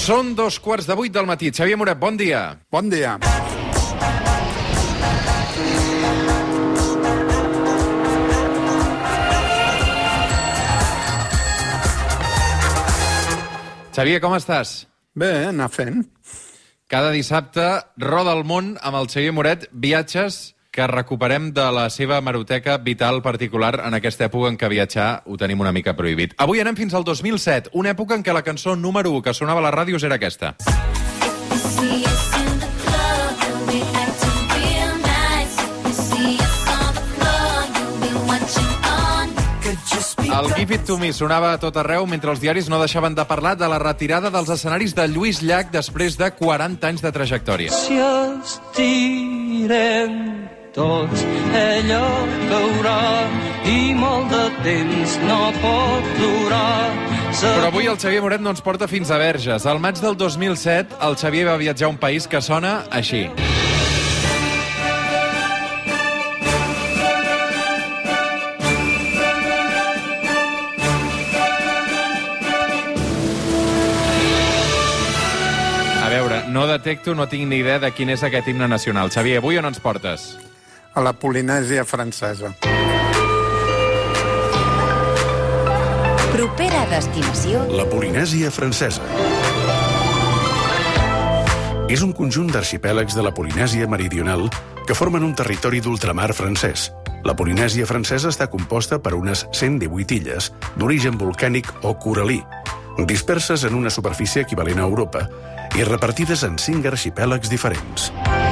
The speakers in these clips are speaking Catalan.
Són 2:15 del matí. Xavier Moret, bon dia. Bon dia. Xavier, com estàs? Bé, anar fent. Cada dissabte roda el món amb el Xavier Moret viatges que recuperem de la seva hemeroteca vital particular en aquesta època en què viatjar ho tenim una mica prohibit. Avui anem fins al 2007, una època en què la cançó número 1 que sonava a les ràdios era aquesta. El Give It To Me sonava a tot arreu mentre els diaris no deixaven de parlar de la retirada dels escenaris de Lluís Llach després de 40 anys de trajectòria. Si estirem tots, ella caurà i molt de temps no pot durar. Però avui el Xavier Moret no ens porta fins a Verges. Al maig del 2007, el Xavier va viatjar a un país que sona així. No detecto, no tinc ni idea de quin és aquest himne nacional. Xavier, avui on ens portes? A la Polinèsia francesa. Propera destinació... La Polinèsia francesa. És un conjunt d'arxipèlags de la Polinèsia meridional que formen un territori d'ultramar francès. La Polinèsia francesa està composta per unes 118 illes d'origen volcànic o coralí, disperses en una superfície equivalent a Europa i repartides en 5 arxipèlags diferents.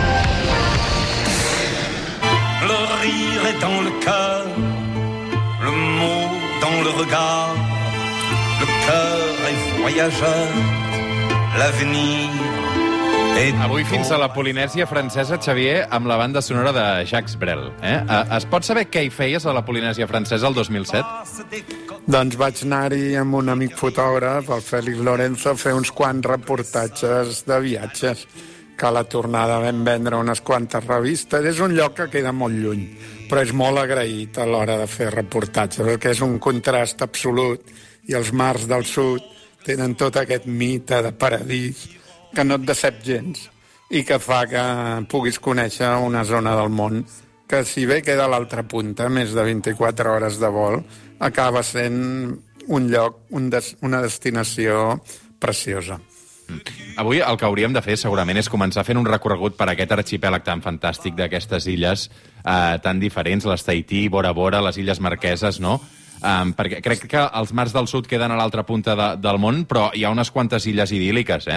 Le rire est dans le cœur, le mot dans le regard, le cœur est voyageur, l'avenir est... Avui fins a la Polinèsia francesa, Xavier, amb la banda sonora de Jacques Brel. Es pot saber què hi feies a la Polinèsia francesa el 2007? Doncs vaig anar-hi amb un amic fotògraf, el Félix Lorenzo, a fer uns quants reportatges de viatges, que a la tornada vam vendre unes quantes revistes. És un lloc que queda molt lluny, però és molt agraït a l'hora de fer reportatges, perquè és un contrast absolut, i els mars del sud tenen tot aquest mite de paradís que no et decep gens i que fa que puguis conèixer una zona del món que, si bé queda a l'altra punta, més de 24 hores de vol, acaba sent un lloc, una destinació preciosa. Avui el que hauríem de fer segurament és començar fent un recorregut per aquest arxipèlag tan fantàstic d'aquestes illes tan diferents, les Tahití, Bora Bora, les Illes Marqueses, no? Perquè crec que els mars del sud queden a l'altra punta del món, però hi ha unes quantes illes idíl·liques,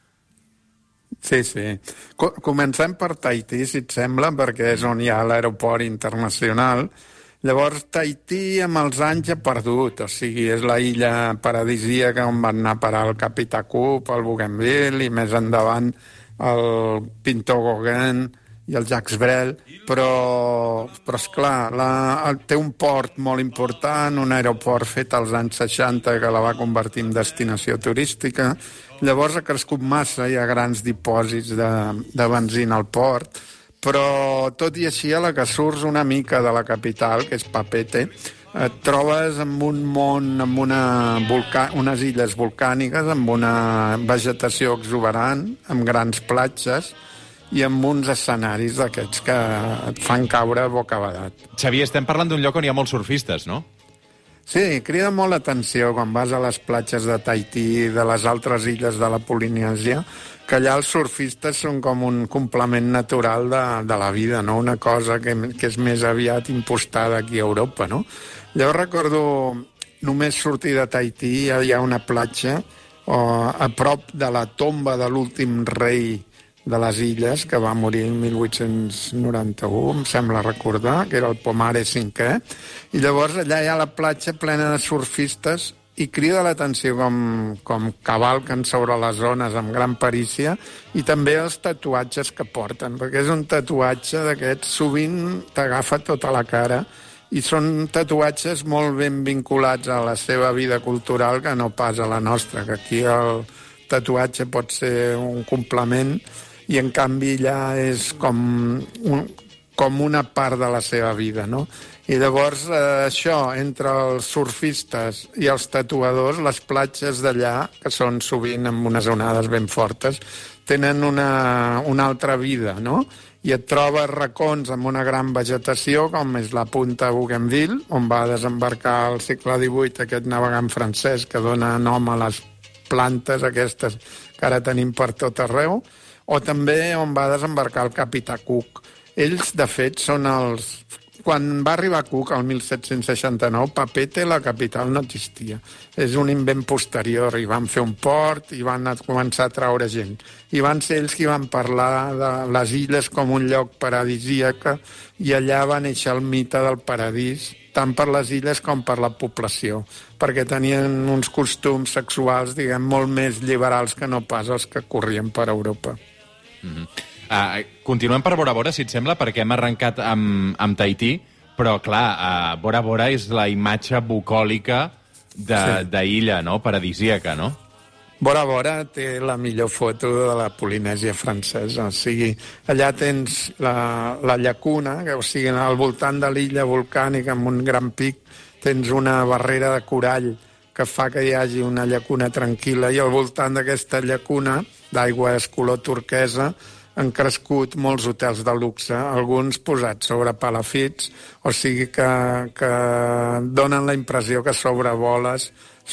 Sí, sí. Comencem per Tahití, si et sembla, perquè és on hi ha l'aeroport internacional. Llavors, Tahití amb els anys ha perdut, o sigui, és la illa paradisíaca on van anar a parar el Capità Cook, el Bougainville, i més endavant el Pinto Gauguin i el Jacques Brel, però esclar, té un port molt important, un aeroport fet als anys 60 que la va convertir en destinació turística. Llavors ha crescut massa, hi ha grans dipòsits de benzina al port, però tot i així, a la que surts una mica de la capital, que és Papeete, et trobes amb un món, amb unes illes volcàniques, amb una vegetació exuberant, amb grans platges i amb uns escenaris d'aquests que et fan caure bocabadat. Xavier, estem parlant d'un lloc on hi ha molts surfistes, no? Sí, crida molt l'atenció quan vas a les platges de Tahití i de les altres illes de la Polinèsia, que allà els surfistes són com un complement natural de la vida, no? Una cosa que és més aviat impostada aquí a Europa, no? Llavors recordo només sortir de Tahití, hi ha una platja a prop de la tomba de l'últim rei de les illes, que va morir en 1891, em sembla recordar, que era el Pomare V, i llavors allà hi ha la platja plena de surfistes i crida l'atenció com cavalquen sobre les ones amb gran perícia, i també els tatuatges que porten, perquè és un tatuatge d'aquests, sovint t'agafa tota la cara, i són tatuatges molt ben vinculats a la seva vida cultural que no pas a la nostra, que aquí el tatuatge pot ser un complement i en canvi allà és com com una part de la seva vida, no? I llavors això, entre els surfistes i els tatuadors, les platges d'allà, que són sovint amb unes onades ben fortes, tenen una altra vida, no? I et trobes racons amb una gran vegetació, com és la punta Bougainville, on va desembarcar al segle XVIII aquest navegant francès que dona nom a les plantes aquestes que ara tenim per tot arreu, o també on va desembarcar el capità Cook. Ells, de fet, són els... Quan va arribar Cook, el 1769, Papeete, la capital, no existia. És un invent posterior. I van fer un port i van començar a traure gent. I van ser ells qui van parlar de les illes com un lloc paradisíac, i allà va néixer el mite del paradís, tant per les illes com per la població, perquè tenien uns costums sexuals, diguem, molt més liberals que no pas els que corrien per Europa. Continuem per Bora Bora, si et sembla, perquè hem arrencat amb Tahití, però, clar, Bora Bora és la imatge bucòlica d'illa, no?, paradisíaca, no? Bora Bora té la millor foto de la Polinèsia francesa. O sigui, allà tens la llacuna, que, o sigui, al voltant de l'illa volcànica, amb un gran pic, tens una barrera de corall que fa que hi hagi una llacuna tranquil·la, i al voltant d'aquesta llacuna, d'aigua és color turquesa, han crescut molts hotels de luxe, alguns posats sobre palafits, o sigui que donen la impressió que sobrevoles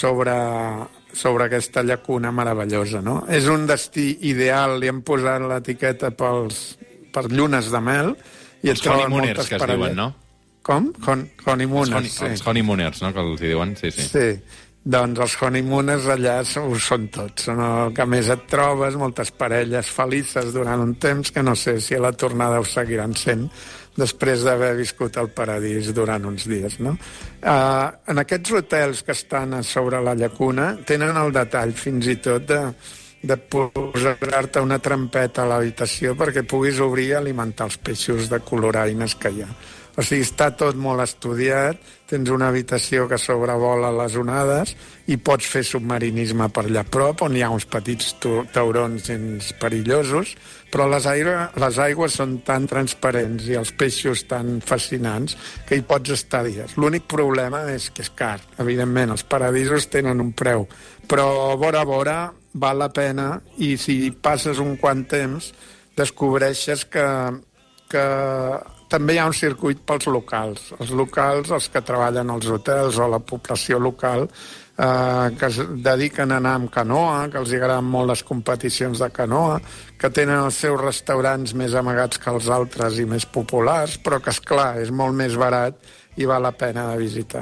sobre aquesta llacuna meravellosa, no? És un destí ideal, li han posat l'etiqueta per llunes de mel, i els honeymooners, que es diuen, no? Com? Honeymooners, sí. Els honeymooners, no?, que els diuen, sí. Sí. Doncs els honeymooners allà ho són tots. Són el que més et trobes, moltes parelles felices durant un temps, que no sé si a la tornada ho seguiran sent, després d'haver viscut el paradís durant uns dies, no? En aquests hotels que estan a sobre la llacuna tenen el detall fins i tot de posar-te una trampeta a l'habitació perquè puguis obrir i alimentar els peixos de coloraines que hi ha. O sigui, està tot molt estudiat, tens una habitació que sobrevola les onades i pots fer submarinisme per allà a prop, on hi ha uns petits taurons gens perillosos, però les aigües són tan transparents i els peixos tan fascinants que hi pots estar dies. L'únic problema és que és car. Evidentment, els paradisos tenen un preu, però Bora Bora val la pena, i si passes un quant temps descobreixes que també hi ha un circuit pels locals. Els locals, els que treballen als hotels o la població local, que es dediquen a anar amb canoa, que els agraden molt les competicions de canoa, que tenen els seus restaurants més amagats que els altres i més populars, però que, esclar, és molt més barat i val la pena de visitar.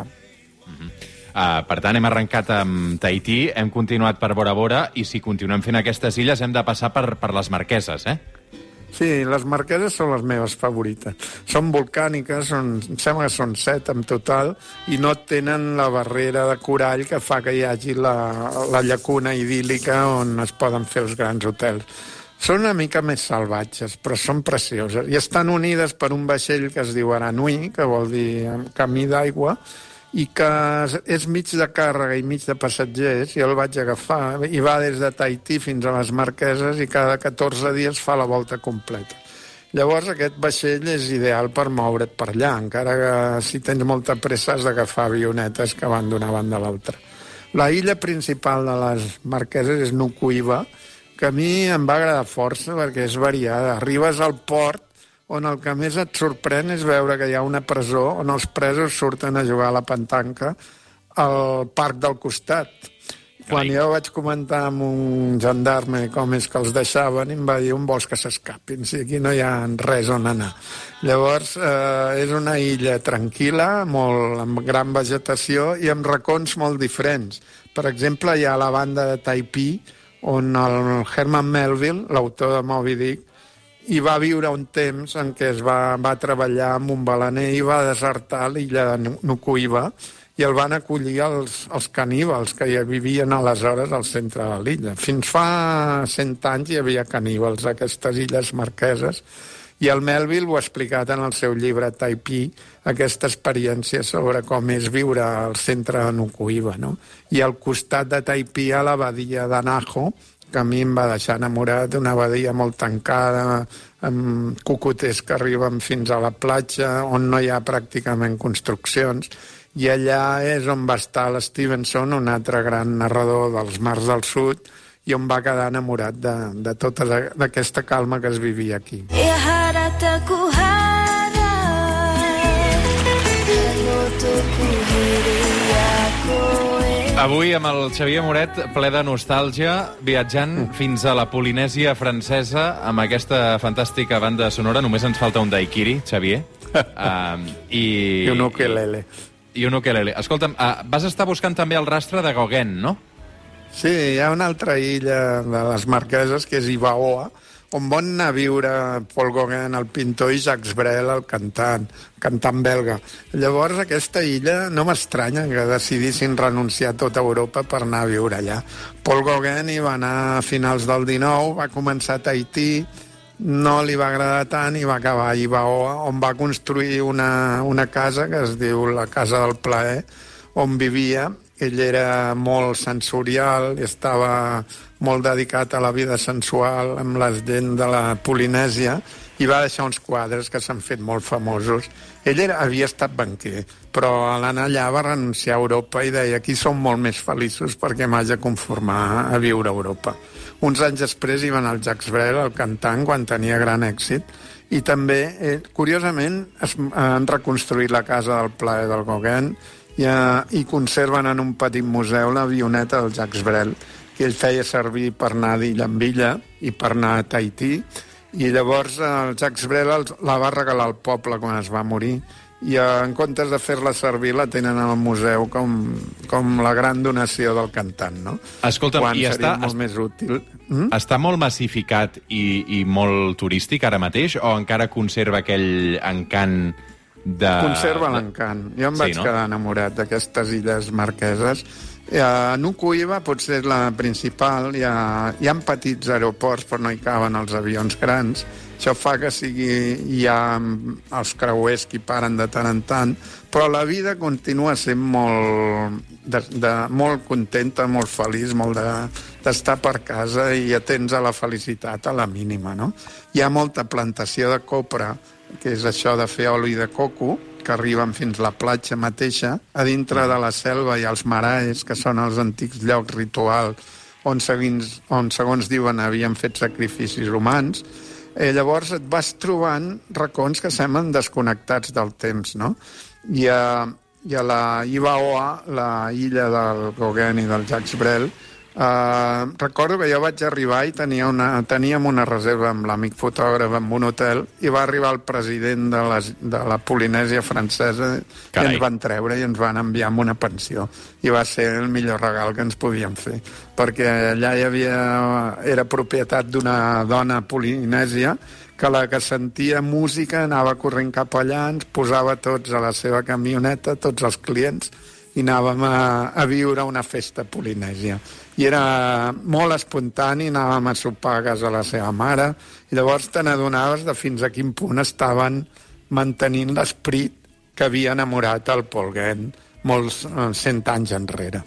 Per tant, hem arrencat amb Tahití, hem continuat per Bora Bora, i si continuem fent aquestes illes hem de passar per les Marqueses, eh? Sí, les Marqueses són les meves favorites. Són volcàniques, em sembla que són 7 en total, i no tenen la barrera de corall que fa que hi hagi la llacuna idíl·lica on es poden fer els grans hotels. Són una mica més salvatges, però són precioses. I estan unides per un vaixell que es diu Aranui, que vol dir camí d'aigua, i que és mig de càrrega i mig de passatgers. Jo el vaig agafar i va des de Tahití fins a les Marqueses i cada 14 dies fa la volta completa. Llavors aquest vaixell és ideal per moure't per allà, encara que si tens molta pressa has d'agafar avionetes que van d'una banda a l'altra. La illa principal de les Marqueses és Nukuiva, que a mi em va agradar força perquè és variada. Arribes al port on el que més et sorprèn és veure que hi ha una presó on els presos surten a jugar a la petanca al parc del costat. Quan jo vaig comentar amb un gendarme com és que els deixaven, em va dir, on vols que s'escapin? Si aquí no hi ha res on anar. Llavors, és una illa tranquil·la, amb gran vegetació i amb racons molt diferents. Per exemple, hi ha la banda de Taipei, on el Herman Melville, l'autor de Moby Dick, i va viure un temps en què es va treballar amb un balaner i va desertar l'illa de Nukuiva i el van acollir els caníbals que hi vivien aleshores al centre de l'illa. Fins fa 100 anys hi havia caníbals a aquestes illes marqueses i el Melville ho ha explicat en el seu llibre Taipei, aquesta experiència sobre com és viure al centre de Nukuiva, no? I al costat de Taipei, a la badia de Naho, que a mi em va deixar enamorat, una badia molt tancada, amb cocoters que arriben fins a la platja, on no hi ha pràcticament construccions, i allà és on va estar l'Stevenson, un altre gran narrador dels mars del sud, i on va quedar enamorat de tota aquesta calma que es vivia aquí. Avui amb el Xavier Moret, ple de nostàlgia, viatjant fins a la Polinèsia francesa amb aquesta fantàstica banda sonora. Només ens falta un daiquiri, Xavier. I un ukelele. I un ukelele. Escolta'm, vas estar buscant també el rastre de Gauguin, no? Sí, hi ha una altra illa de les Marqueses, que és Ibaoa, on van anar a viure Paul Gauguin, el pintor, i Jacques Brel, el cantant belga. Llavors, aquesta illa no m'estranya que decidissin renunciar a tota Europa per anar a viure allà. Paul Gauguin hi va anar a finals del 19, va començar a Tahití, no li va agradar tant i va acabar a Ibaoa, on va construir una casa que es diu la Casa del Plaer, on vivia. Ell era molt sensorial, estava molt dedicat a la vida sensual amb la gent de la Polinèsia i va deixar uns quadres que s'han fet molt famosos. Ell havia estat banquer, però a l'anar allà va renunciar a Europa i deia: aquí som molt més feliços perquè m'haig de conformar a viure a Europa. Uns anys després hi va anar el Jacques Brel, el cantant, quan tenia gran èxit, i també, curiosament, han reconstruït la Casa del Plaer del Gauguin i conserven en un petit museu l'avioneta del Jacques Brel, que ell feia servir per anar d'illa en illa i per anar a Tahití, i llavors el Jacques Brel la va regalar al poble quan es va morir, i en comptes de fer-la servir la tenen al museu com la gran donació del cantant, no? Escolta'm, quan seria molt més útil. Està molt massificat i molt turístic ara mateix, o encara conserva aquell encant de... Conserva l'encant. Jo em vaig quedar enamorat d'aquestes illes marqueses. Nukuiva potser és la principal, hi ha petits aeroports però no hi caben els avions grans. Això fa que hi ha els creuers que hi paren de tant en tant, però la vida continua sent molt contenta, molt feliç, molt d'estar per casa i atents a la felicitat a la mínima, no? Hi ha molta plantació de copra, que és això de fer oli de coco, que arriben fins a la platja mateixa. A dintre de la selva hi ha els maraes, que són els antics llocs rituals on segons diuen havien fet sacrificis humans. Llavors et vas trobant racons que semblen desconnectats del temps, no? I a la Ibaoa, la illa del Gauguin i del Jacques Brel, recordo que jo vaig arribar i teníem una reserva amb l'amic fotògraf en un hotel, i va arribar el president de la Polinèsia francesa. Carai. I ens van treure i ens van enviar amb una pensió, i va ser el millor regal que ens podíem fer, perquè allà era propietat d'una dona polinèsia que la que sentia música anava corrent cap allà, ens posava tots a la seva camioneta, tots els clients, i anàvem a viure una festa polinèsia. I era molt espontani, anàvem a sopar a casa de la seva mare, i llavors te n'adonaves de fins a quin punt estaven mantenint l'esperit que havia enamorat el Paul Gauguin molts 100 anys enrere.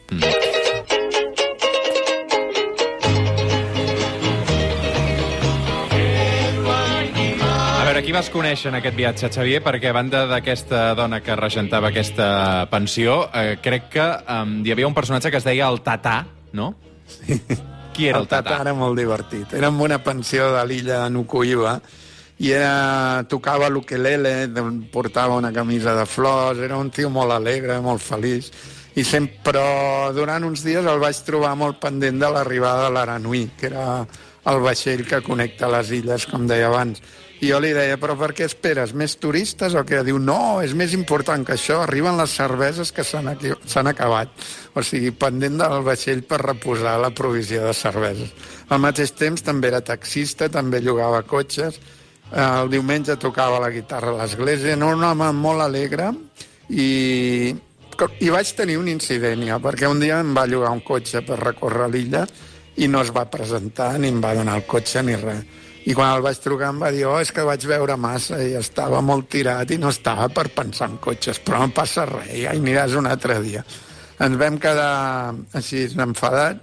Qui vas conèixer en aquest viatge, Xavier? Perquè a banda d'aquesta dona que regentava aquesta pensió, crec que hi havia un personatge que es deia el Tatà, no? Sí. Qui era el Tatà? El Tatà era molt divertit. Era en una pensió de l'illa de Nukuiva i tocava l'ukelele, portava una camisa de flors, era un tio molt alegre, molt feliç. Però durant uns dies el vaig trobar molt pendent de l'arribada de l'Aranui, que era el vaixell que connecta les illes, com deia abans. I jo li deia: però per què esperes? Més turistes o què? Diu: no, és més important que això, arriben les cerveses que s'han acabat. O sigui, pendent del vaixell per reposar la provisió de cerveses. Al mateix temps també era taxista, també llogava cotxes, el diumenge tocava la guitarra a l'església, era un home molt alegre, i vaig tenir un incident ja, perquè un dia em va llogar un cotxe per recórrer l'illa i no es va presentar, ni em va donar el cotxe ni res. I quan el vaig trucar em va dir: oh, és que vaig veure massa i estava molt tirat i no estava per pensar en cotxes, però no passa res, ja hi aniràs un altre dia. Ens vam quedar així enfadats,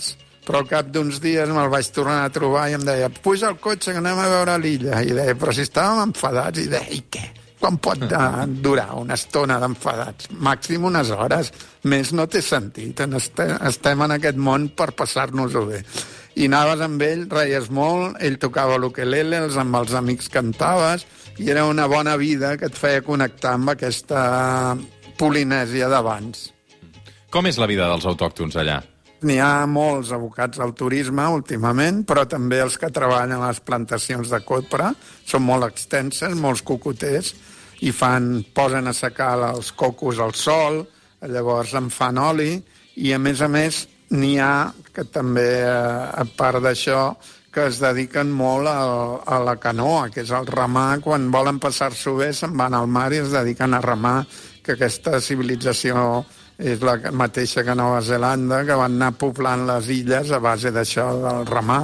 Però al cap d'uns dies me'l vaig tornar a trobar i em deia, puja al cotxe que anem a veure l'illa. I deia, però si estàvem enfadats. I deia, i què? Quan pot durar una estona d'enfadats? Màxim unes hores. Més no té sentit. Estem en aquest món per passar-nos-ho bé. I anaves amb ell, reies molt, ell tocava l'ukelele, amb els amics cantaves, i era una bona vida que et feia connectar amb aquesta Polinèsia d'abans. Com és la vida dels autòctons allà? N'hi ha molts abocats al turisme últimament, però també els que treballen a les plantacions de copra són molt extenses, molts cocoters, i posen a secar els cocos al sol, llavors en fan oli, i a més n'hi ha que també, a part d'això, que es dediquen molt a la canoa, que és el remar. Quan volen passar-s'ho bé se'n van al mar i es dediquen a remar, que aquesta civilització és la mateixa que Nova Zelanda, que van anar poblant les illes a base d'això del remar.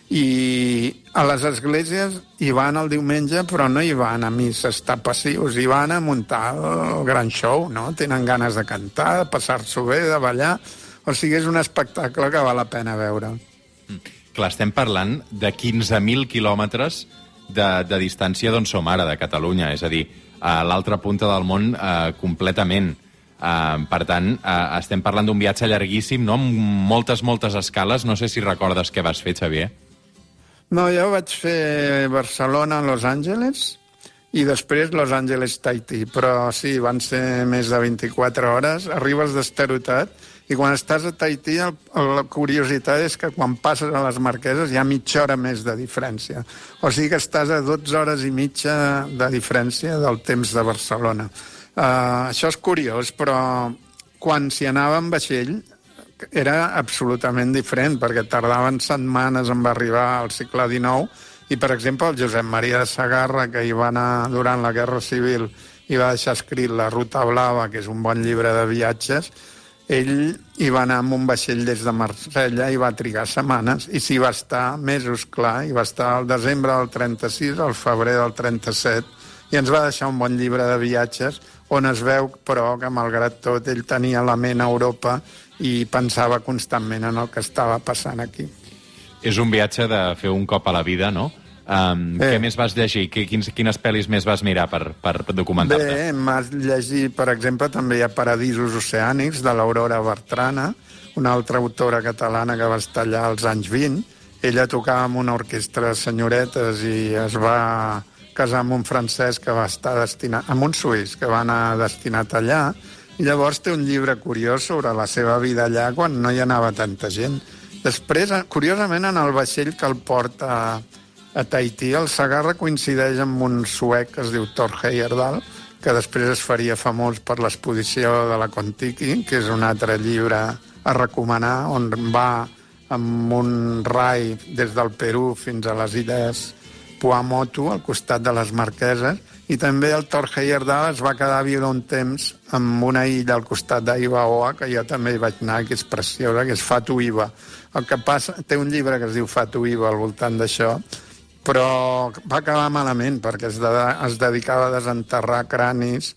I a les esglésies hi van el diumenge, però no hi van a misses passius, hi van a muntar el gran show, no? Tenen ganes de cantar, de passar-s'ho bé, de ballar. O sigui, és un espectacle que val la pena veure. Clar, estem parlant de 15.000 quilòmetres de distància d'on som ara, de Catalunya. És a dir, a l'altra punta del món completament. Per tant, estem parlant d'un viatge llarguíssim, no? Amb moltes escales. No sé si recordes què vas fer, Xavier. No, jo vaig fer Barcelona, Los Angeles, i després Los Angeles, Tahití. Però sí, van ser més de 24 hores. Arribes d'esterotat, i quan estàs a Tahití, la curiositat és que quan passes a les Marqueses hi ha mitja hora més de diferència. O sigui que estàs a 12 hores i mitja de diferència del temps de Barcelona. Això és curiós, però quan s'hi anava en vaixell era absolutament diferent, perquè tardaven setmanes en arribar al segle XIX, i, per exemple, el Josep Maria de Sagarra, que hi va anar durant la Guerra Civil i va deixar escrit La Ruta Blava, que és un bon llibre de viatges, ell hi va anar amb un vaixell des de Marsella i va trigar setmanes, i s'hi va estar mesos, clar, i va estar al desembre del 36, al febrer del 37, i ens va deixar un bon llibre de viatges on es veu, però, que malgrat tot ell tenia la ment a Europa i pensava constantment en el que estava passant aquí. És un viatge de fer un cop a la vida, no? Què més vas llegir? Quines pel·lis més vas mirar per documentar-te? Bé, m'has llegit, per exemple, també hi ha Paradisos oceànics, de l'Aurora Bertrana, una altra autora catalana que va estar allà als anys 20. Ella tocava amb una orquestra de senyoretes i es va casar amb un francès que va estar destinat, amb un suís que va anar destinat allà, i llavors té un llibre curiós sobre la seva vida allà quan no hi anava tanta gent. Després, curiosament, en el vaixell que el porta a Tahití, el Sagarra coincideix amb un suec que es diu Thor Heyerdahl, que després es faria famós per l'exposició de la Kon-Tiki, que és un altre llibre a recomanar, on va amb un rai des del Perú fins a les illes Tuamotu, al costat de les Marqueses, i també el Thor Heyerdahl es va quedar a viure un temps en una illa al costat d'Ivaoa, que jo també hi vaig anar, que és preciosa, que és Fatu Iva. El que passa, té un llibre que es diu Fatu Iva al voltant d'això, però va acabar malament, perquè es dedicava a desenterrar cranis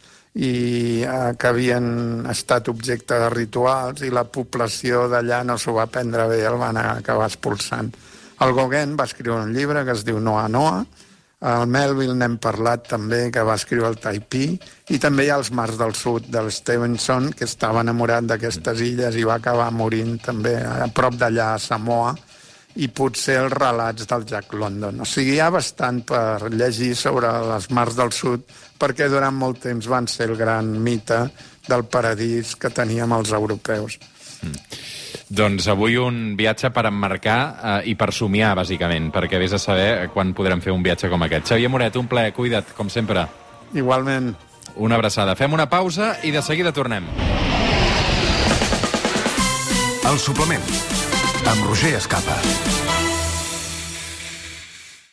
i que havien estat objecte de rituals, i la població d'allà no s'ho va prendre bé, el van acabar expulsant. El Gauguin va escriure un llibre que es diu Noa Noa, el Melville n'hem parlat també, que va escriure el Taipí, i també hi ha els Mars del Sud, del Stevenson, que estava enamorat d'aquestes illes i va acabar morint també a prop d'allà, a Samoa, i potser els relats del Jack London. O sigui, hi ha bastant per llegir sobre les Mars del Sud, perquè durant molt temps van ser el gran mite del paradís que teníem els europeus. Doncs avui un viatge per emmarcar i per somiar, bàsicament, perquè vés a saber quan podrem fer un viatge com aquest. Xavier Moret, un plaer, cuida't, com sempre. Igualment. Una abraçada. Fem una pausa i de seguida tornem. El suplement, amb Roger Escapa.